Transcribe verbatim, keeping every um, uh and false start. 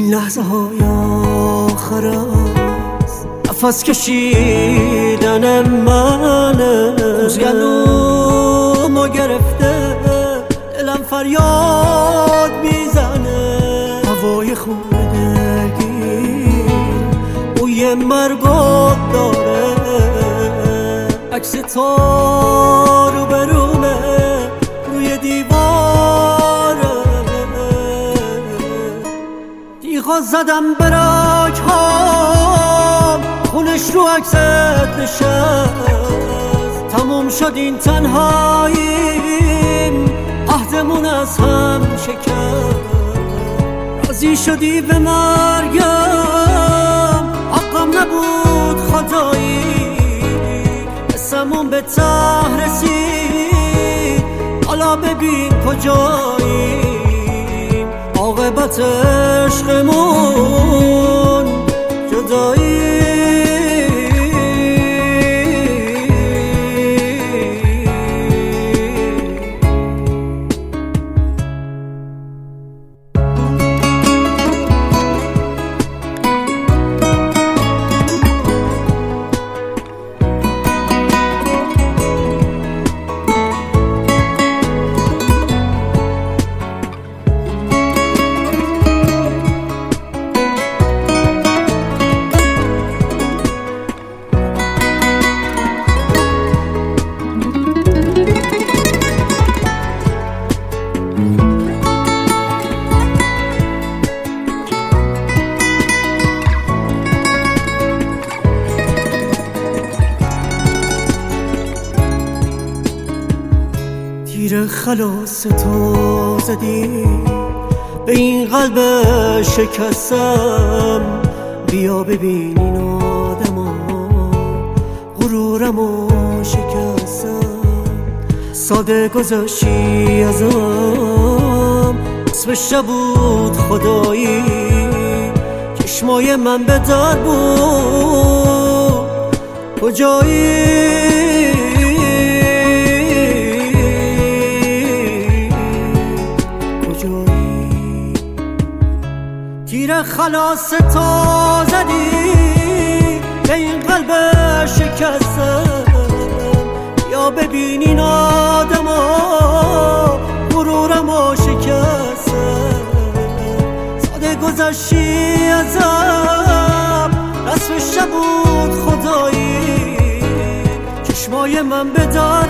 این لحظه های آخر است، نفس کشیدن منه. گلومو گرفته دلم فریاد میزنه، هوای خون دلگیر بوی مرگت داره. عکس تو رو برومه روی دیواره، دیغا زدم به رگ ها، خونش رو عکست نشست. تموم شد این تنهاییم، عهدمون از هم شکست. راضی شدی به مرگم، حقم نبود خدایی. قسمون به ته رسید، حالا ببین کجاییم. عاقبت عشقمون جدایی. تیر خلاص تو زدی به این قلب شکستم. بیا ببین این آدما غرورمو شکستم. ساده گذاشتی ازم، اسمش نبود خدایی. چشمای من به در بود کجایی. تیر خلاص تو زدی به این قلب شکستم. یا ببین این آدما غرورمو شکستم. ساده گذشتی ازم، رسمش نبود خدایی. چشمای من به در